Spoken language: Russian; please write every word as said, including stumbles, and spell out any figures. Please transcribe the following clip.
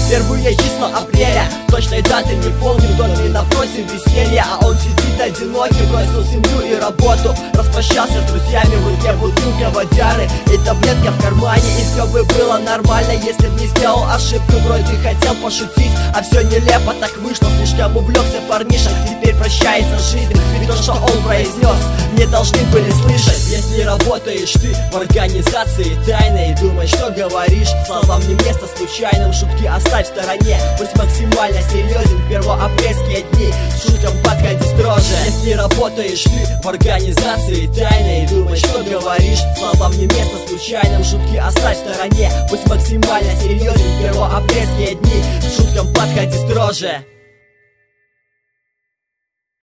Первые числа апреля, точной даты не помню, в доме напротив веселья, а он сидит одинокий, бросил семью и работу, распрощался с друзьями, в руке бутылка водяры и таблетка в кармане, и все бы было нормально, если б не сделал ошибку. Вроде хотел пошутить, а все нелепо так вышло, слишком увлекся парниша, теперь прощается с жизнью, ведь то, что он произнес, не должны были слышать. Если работаешь ты в организации тайной и думаешь, что говоришь, словам не место случайным, шутки оставь в стороне, будь максимально серьезен в первоапрельские дни, шуткам подходи строже. Если работаешь ты в организации тайной и думаешь, что говоришь, словам не место случайным, шутки оставь в стороне, будь максимально серьезен в первоапрельские дни, шуткам подходи строже.